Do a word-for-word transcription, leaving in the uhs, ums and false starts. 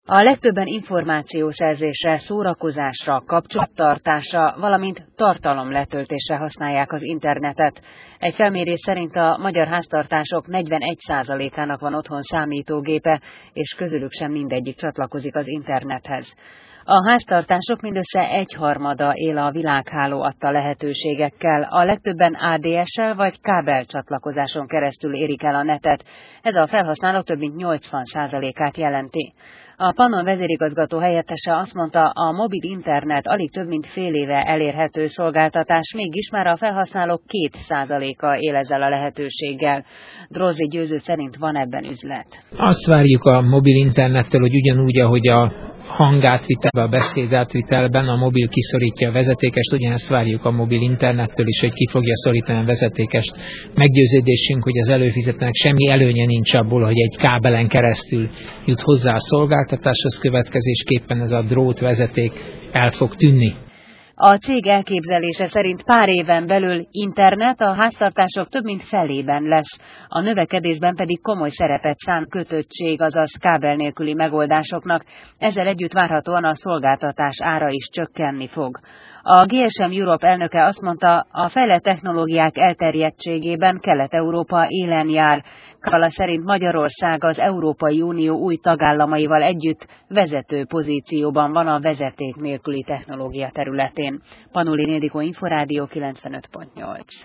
A legtöbben információszerzésre, szórakozásra, kapcsolattartásra, valamint tartalomletöltésre használják az internetet. Egy felmérés szerint a magyar háztartások negyvenegy százalékának van otthon számítógépe, és közülük sem mindegyik csatlakozik az internethez. A háztartások mindössze egyharmada él a világháló adta lehetőségekkel, a legtöbben á dé es-sel vagy kábel csatlakozáson keresztül érik el a netet, ez a felhasználók több mint nyolcvan százalékát jelenti. A Pannon vezérigazgató helyettese azt mondta, a mobil internet alig több mint fél éve elérhető szolgáltatás, mégis már a felhasználók két százaléka él ezzel a lehetőséggel. Drozdi Győző szerint van ebben üzlet. Azt várjuk a mobil internettől, hogy ugyanúgy, ahogy a hangátvitelben, a beszédátvitelben a mobil kiszorítja a vezetékest, ugyanezt várjuk a mobil internettől is, hogy ki fogja szorítani a vezetékest. Meggyőződésünk, hogy az előfizetőnek semmi előnye nincs abból, hogy egy kábelen keresztül jut hozzá a szolgáltatáshoz, következésképpen ez a drót vezeték el fog tűnni. A cég elképzelése szerint pár éven belül internet a háztartások több mint felében lesz, a növekedésben pedig komoly szerepet szán kötöttség, azaz kábel nélküli megoldásoknak, ezzel együtt várhatóan a szolgáltatás ára is csökkenni fog. A gé es em Europe elnöke azt mondta, a fejlett technológiák elterjedtségében Kelet-Európa élen jár. Kala szerint Magyarország az Európai Unió új tagállamaival együtt vezető pozícióban van a vezeték nélküli technológia területén. Panulin Ildikó, Inforádió kilencvenöt pont nyolc.